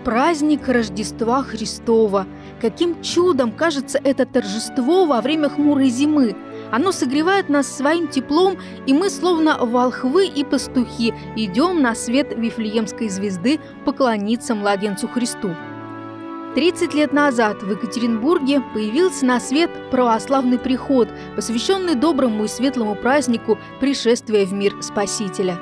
Праздник Рождества Христова. Каким чудом кажется это торжество во время хмурой зимы. Оно согревает нас своим теплом, и мы, словно волхвы и пастухи, идем на свет Вифлеемской звезды поклониться младенцу Христу. 30 лет назад в Екатеринбурге появился на свет православный приход, посвященный доброму и светлому празднику пришествия в мир Спасителя.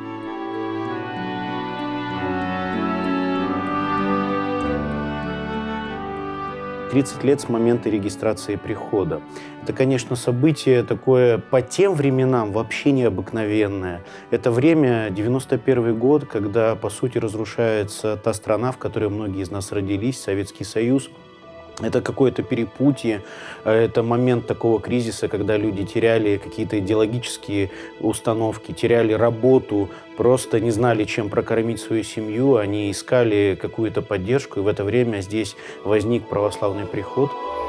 «30 лет с момента регистрации прихода». Это, конечно, событие такое по тем временам вообще необыкновенное. Это время, 91 год, когда, по сути, разрушается та страна, в которой многие из нас родились, Советский Союз. Это какое-то перепутье, это момент такого кризиса, когда люди теряли какие-то идеологические установки, теряли работу, просто не знали, чем прокормить свою семью, они искали какую-то поддержку, и в это время здесь возник православный приход.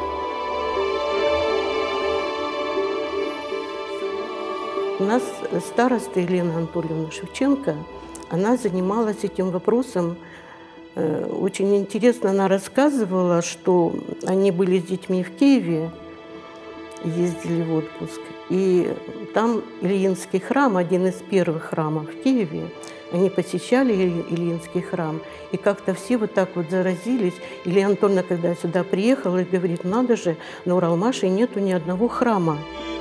У нас староста Елена Анатольевна Шевченко, она занималась этим вопросом. Очень интересно, она рассказывала, что они были с детьми в Киеве, ездили в отпуск, и там Ильинский храм, один из первых храмов в Киеве, они посещали Ильинский храм, и как-то все вот так вот заразились. Елена Анатольевна, когда сюда приехала, говорит, надо же, на Уралмаше нету ни одного храма.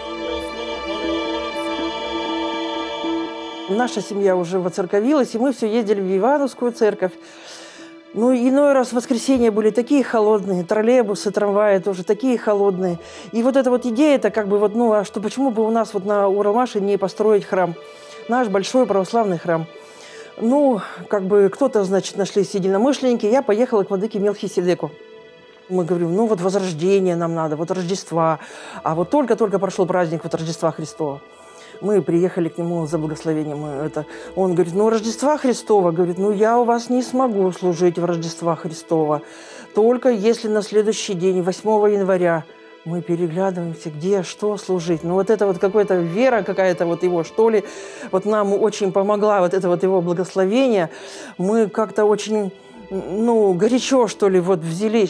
Наша семья уже воцерковилась, и мы все ездили в Ивановскую церковь. Ну, иной раз в воскресенье были такие холодные, троллейбусы, трамваи тоже такие холодные. И вот эта вот идея, это как бы вот, ну, а что, почему бы у нас вот на Уралмаше не построить храм? Наш большой православный храм. Ну, как бы кто-то, значит, нашлись единомышленники, я поехала к владыке Мелхиседеку. Мы говорим, ну вот возрождение нам надо, вот Рождества. А вот только-только прошел праздник вот Рождества Христова. Мы приехали к нему за благословением. Он говорит, ну, Рождества Христова. Говорит, ну, я у вас не смогу служить в Рождества Христова. Только если на следующий день, 8 января, мы переглядываемся, где, что служить. Ну, вот это вот какая-то вера какая-то вот его, что ли, вот нам очень помогла вот это вот его благословение. Мы как-то очень, ну, горячо, что ли, вот взялись.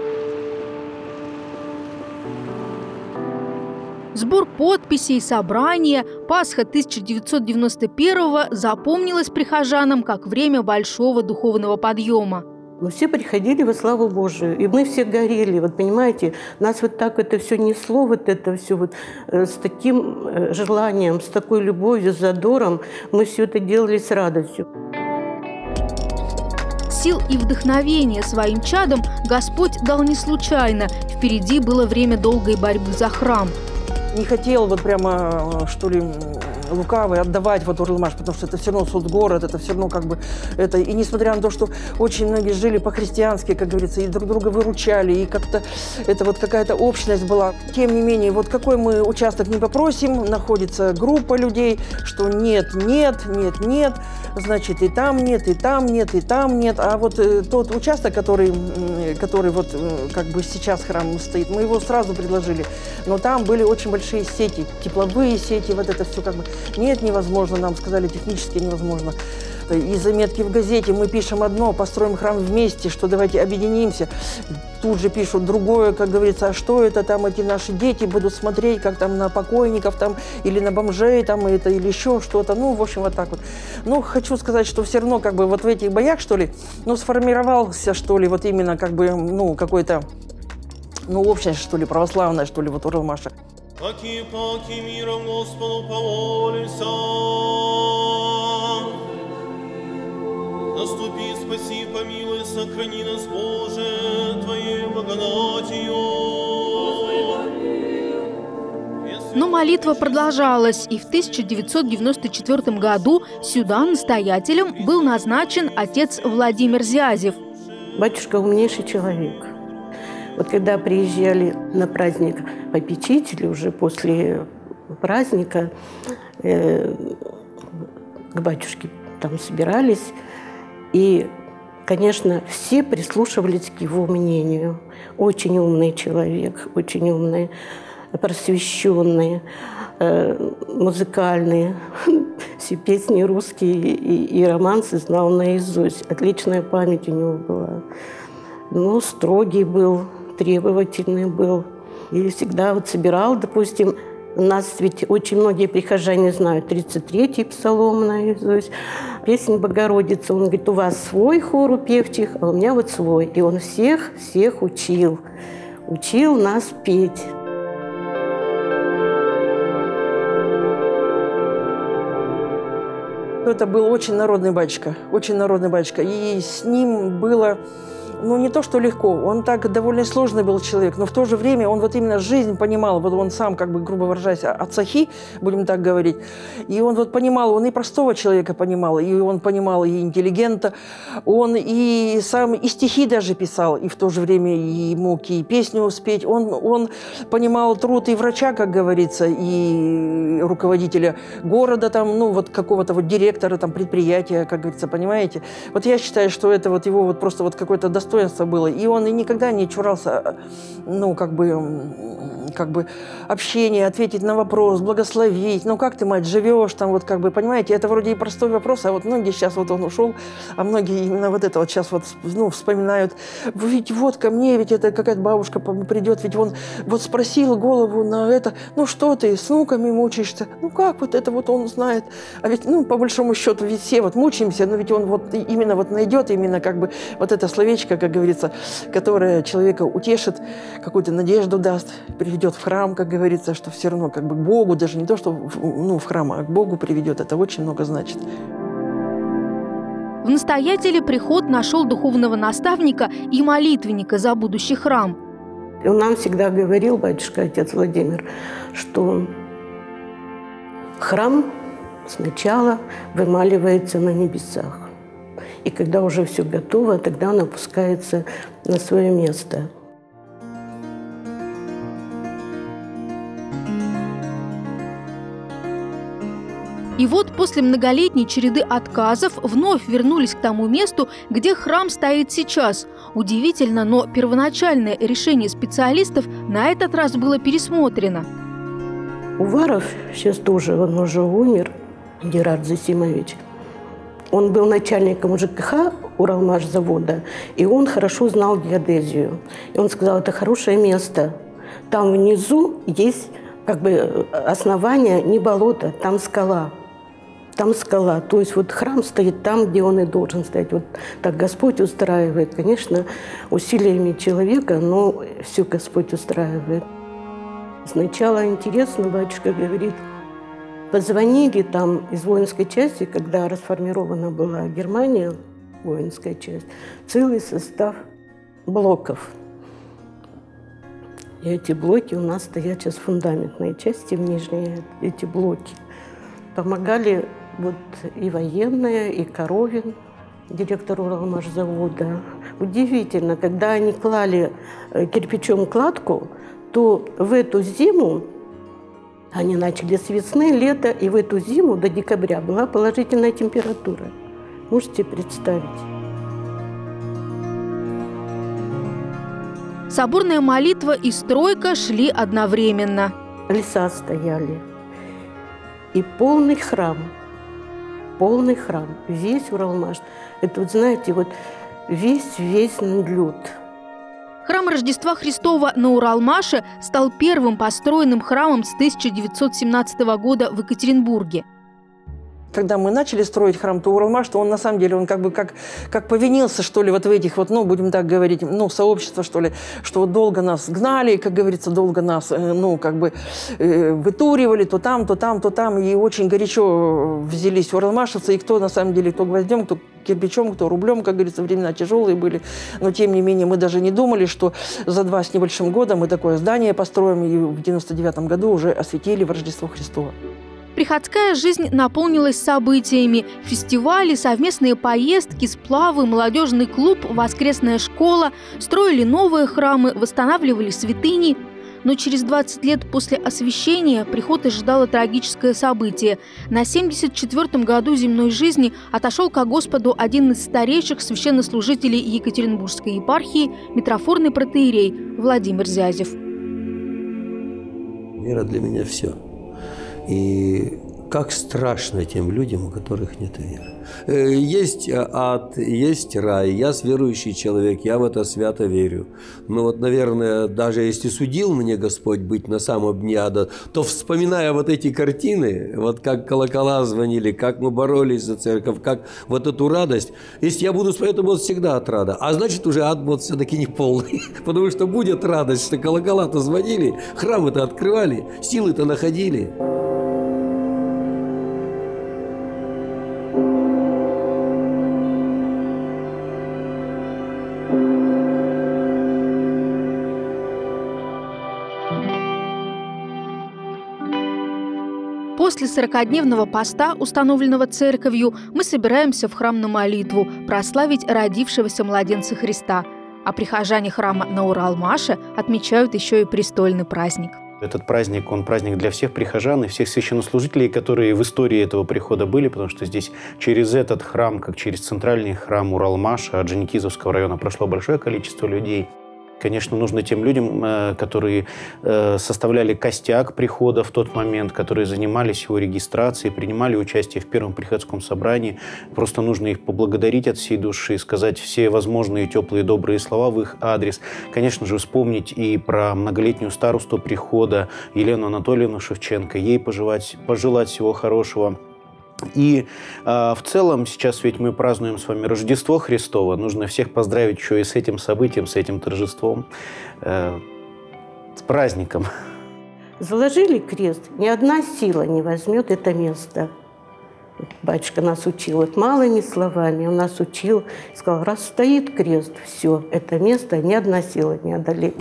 Сбор подписей, собрания, Пасха 1991-го запомнилась прихожанам как время большого духовного подъема. Мы все приходили во славу Божию, и мы все горели, вот понимаете, нас вот так это все несло, вот это все вот с таким желанием, с такой любовью, с задором, мы все это делали с радостью. Сил и вдохновения своим чадам Господь дал не случайно. Впереди было время долгой борьбы за храм. Не хотел вот прямо, что ли, лукавый отдавать вот Уралмаш, потому что это все равно соцгород, это все равно как бы это. И несмотря на то, что очень многие жили по-христиански, как говорится, и друг друга выручали, и как-то это вот какая-то общность была. Тем не менее, вот какой мы участок не попросим, находится группа людей, что нет, значит, и там нет, и там нет, и там нет. А вот тот участок, который вот как бы сейчас храм стоит, мы его сразу предложили. Но там были очень большие сети, тепловые сети, вот это все как бы. Нет, невозможно, нам сказали, технически невозможно. И заметки в газете, мы пишем одно, построим храм вместе, что давайте объединимся. Тут же пишут другое, как говорится, а что это там, эти наши дети будут смотреть, как там на покойников там, или на бомжей там, это, или еще что-то. Ну, в общем, вот так вот. Ну, хочу сказать, что все равно как бы вот в этих боях, что ли, ну, сформировался, что ли, вот именно как бы, ну, какой-то, ну, общность, что ли, православная, что ли, вот Уралмаша. Паки миром Господу помолимся. Наступи, спаси, помилуй, сохрани нас, Боже, Твоей благодатью. Но молитва продолжалась, и в 1994 году сюда настоятелем был назначен отец Владимир Зязев. Батюшка умнейший человек. Вот когда приезжали на праздник попечители, уже после праздника к батюшке там собирались, и, конечно, все прислушивались к его мнению. Очень умный человек, очень умный, просвещенный, музыкальный, Все песни русские и романсы знал наизусть. Отличная память у него была. Ну, строгий был, требовательный был. И всегда вот собирал, допустим, у нас ведь очень многие прихожане знают 33-й псалом наизусть, песнь Богородицы. Он говорит, у вас свой хор у певчих, а у меня вот свой. И он всех учил нас петь. Это был очень народный батюшка, очень народный батюшка. И с ним было, ну, не то, что легко. Он так довольно сложный был человек, но в то же время он вот именно жизнь понимал. Вот он сам, как бы, грубо выражаясь, от цахи, будем так говорить. И он вот понимал, он и простого человека понимал, и он понимал и интеллигента, он и сам, и стихи даже писал, и в то же время и мог и песню спеть. Он понимал труд и врача, как говорится, и руководителя города, там, ну, вот какого-то вот директора там, предприятия, как говорится, понимаете. Вот я считаю, что это вот его вот просто вот какое-то достоинство было. И он и никогда не чурался, ну, как бы общения, ответить на вопрос, благословить. Ну, как ты, мать, живешь там, вот как бы, понимаете, это вроде и простой вопрос, а вот многие сейчас вот он ушел, а многие именно вот это вот сейчас вот, ну, вспоминают. Ведь вот ко мне, ведь это какая-то бабушка придет, ведь он вот спросил голову на это, ну, что ты, с внуками мучаешься? Ну, как вот это вот он знает? А ведь, ну, по большому счету, ведь все вот мучаемся, но ведь он вот именно вот найдет именно как бы вот это словечко, как говорится, которое человека утешит, какую-то надежду даст, приведет в храм, как говорится, что все равно как бы к Богу, даже не то, что ну, в храм, а к Богу приведет. Это очень много значит. В настоятеле приход нашел духовного наставника и молитвенника за будущий храм. И он нам всегда говорил, батюшка, отец Владимир, что храм сначала вымаливается на небесах. И когда уже все готово, тогда он опускается на свое место. И вот после многолетней череды отказов вновь вернулись к тому месту, где храм стоит сейчас. Удивительно, но первоначальное решение специалистов на этот раз было пересмотрено. Уваров, сейчас тоже, он уже умер, Герард Засимович, он был начальником ЖКХ Уралмашзавода, и он хорошо знал геодезию. И он сказал, это хорошее место. Там внизу есть как бы основание, не болото, там скала. Там скала. То есть вот храм стоит там, где он и должен стоять. Вот так Господь устраивает. Конечно, усилиями человека, но все Господь устраивает. Сначала интересно, батюшка говорит, позвонили там из воинской части, когда расформирована была Германия, воинская часть, целый состав блоков. И эти блоки у нас стоят сейчас в фундаментной части, в нижней, эти блоки. Помогали вот и военные, и Коровин, директор Уралмашзавода. Удивительно, когда они клали кирпичом кладку, то в эту зиму, они начали с весны, лета, и в эту зиму до декабря была положительная температура. Можете представить? Соборная молитва и стройка шли одновременно. Леса стояли. И полный храм, весь Уралмаш. Это вот, знаете, вот весь лед. Храм Рождества Христова на Уралмаше стал первым построенным храмом с 1917 года в Екатеринбурге. Когда мы начали строить храм, то Уралмаш, то он на самом деле, он как бы как повинился, что ли, вот в этих вот, ну, будем так говорить, ну, сообщества, что ли, что вот долго нас гнали, как говорится, долго нас, ну, как бы вытуривали то там, и очень горячо взялись уралмашевцы, и кто, на самом деле, кто гвоздем, кто кирпичом, кто рублем, как говорится, времена тяжелые были, но, тем не менее, мы даже не думали, что за 2 с небольшим года мы такое здание построим, и в 99 году уже осветили в Рождество Христово. Приходская жизнь наполнилась событиями. Фестивали, совместные поездки, сплавы, молодежный клуб, воскресная школа. Строили новые храмы, восстанавливали святыни. Но через 20 лет после освящения приход ожидало трагическое событие. На 74-м году земной жизни отошел ко Господу один из старейших священнослужителей Екатеринбургской епархии, митрофорный протоиерей Владимир Зязев. Вера для меня все. И как страшно тем людям, у которых нет веры. Есть ад, есть рай. Я верующий человек, я в это свято верю. Но вот, наверное, даже если судил мне Господь быть на самом дне ада, то, вспоминая вот эти картины, вот как колокола звонили, как мы боролись за церковь, как вот эту радость, если я буду смотреть, то будет всегда отрада. А значит, уже ад будет все-таки не полный. Потому что будет радость, что колокола-то звонили, храмы-то открывали, силы-то находили. После 40-дневного поста, установленного церковью, мы собираемся в храм на молитву, прославить родившегося младенца Христа. А прихожане храма на Уралмаше отмечают еще и престольный праздник. Этот праздник, он праздник для всех прихожан и всех священнослужителей, которые в истории этого прихода были, потому что здесь через этот храм, как через центральный храм Уралмаша, Орджоникидзевского района, прошло большое количество людей. Конечно, нужно тем людям, которые составляли костяк прихода в тот момент, которые занимались его регистрацией, принимали участие в первом приходском собрании. Просто нужно их поблагодарить от всей души, сказать все возможные теплые добрые слова в их адрес. Конечно же, вспомнить и про многолетнюю старосту прихода Елену Анатольевну Шевченко, ей пожелать всего хорошего. И в целом сейчас ведь мы празднуем с вами Рождество Христово. Нужно всех поздравить еще и с этим событием, с этим торжеством, с праздником. Заложили крест, ни одна сила не возьмет это место. Батюшка нас учил, вот малыми словами он нас учил, сказал, раз стоит крест, все, это место ни одна сила не одолеет.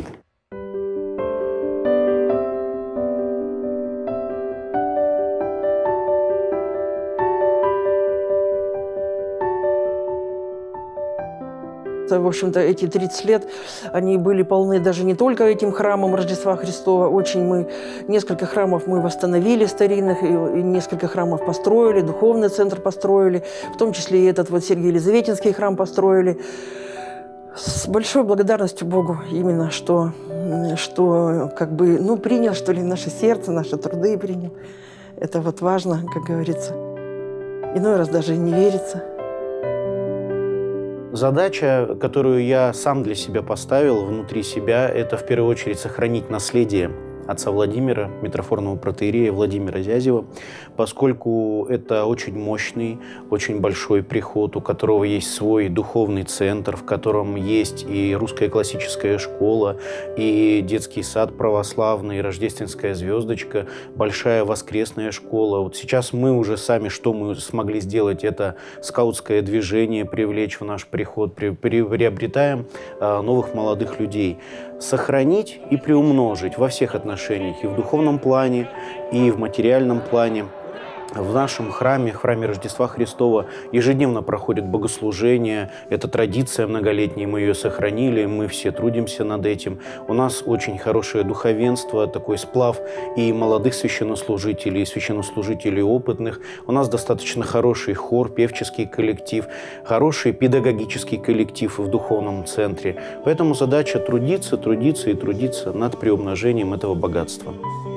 В общем-то, эти 30 лет, они были полны даже не только этим храмом Рождества Христова. Несколько храмов мы восстановили старинных, и несколько храмов построили, духовный центр построили, в том числе и этот вот Сергиево-Елизаветинский храм построили. С большой благодарностью Богу именно, что как бы, принял, что ли, наше сердце, наши труды принял. Это вот важно, как говорится. Иной раз даже и не верится. Задача, которую я сам для себя поставил внутри себя, это в первую очередь сохранить наследие отца Владимира, митрофорного протоиерея Владимира Зязева, поскольку это очень мощный, очень большой приход, у которого есть свой духовный центр, в котором есть и русская классическая школа, и детский сад православный, и рождественская звездочка, большая воскресная школа. Вот сейчас мы уже сами, что мы смогли сделать, это скаутское движение привлечь в наш приход, приобретаем новых молодых людей. Сохранить и приумножить во всех отношениях, и в духовном плане, и в материальном плане. В нашем храме, храме Рождества Христова, ежедневно проходит богослужение. Это традиция многолетняя, мы ее сохранили, мы все трудимся над этим. У нас очень хорошее духовенство, такой сплав и молодых священнослужителей, и священнослужителей опытных. У нас достаточно хороший хор, певческий коллектив, хороший педагогический коллектив в духовном центре. Поэтому задача трудиться, трудиться и трудиться над приумножением этого богатства.